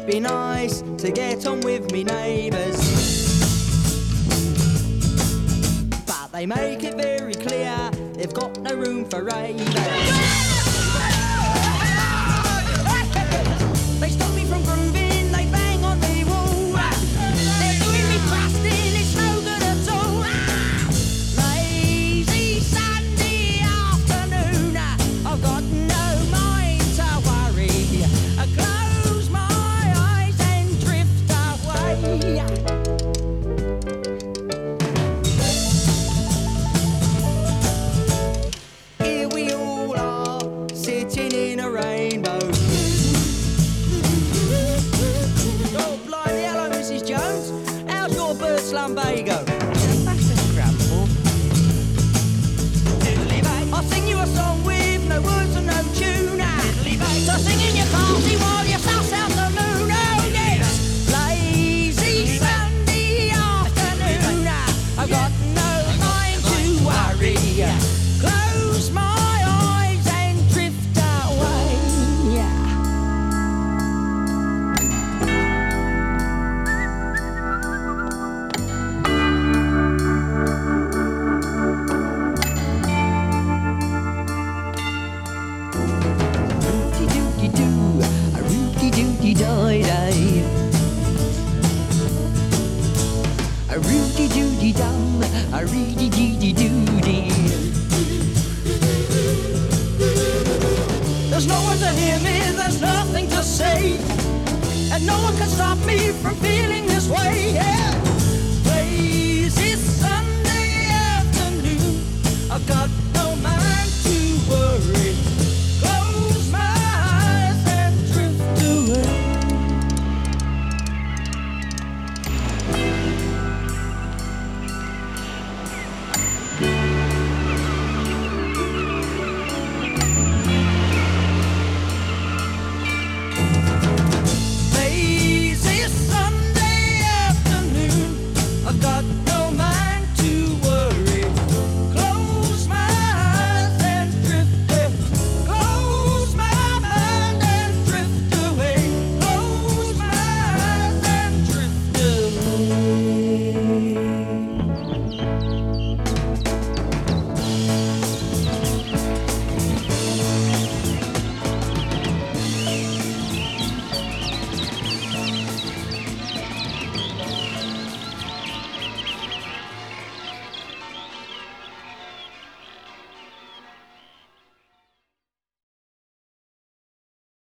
be nice to get on with me neighbours. But they make it very clear they've got no room for ravers. They stop me from grooving, they bang on the wall. They're doing me crusting, it's no good at all. Lazy Sunday afternoon, I've got no mind to worry. I close my eyes and drift away. Here we all are, sitting in a rainbow. Oh, blimey, hello, Mrs. Jones. How's your bird slumbago? That's a scramble. I'll sing you a song with no words and no tune. So sing in your party while you suss out the moon. Oh, yes. Lazy Sunday afternoon. I've got no mind to worry. Close my eyes and drift away. Rooty-dooty-doo, a rooty-dooty-doy-day. A rooty-dooty-dum, a reedy-dee-dee-doo-dee. There's no one to hear me, there's nothing to say, and no one can stop me from feeling this way, yeah.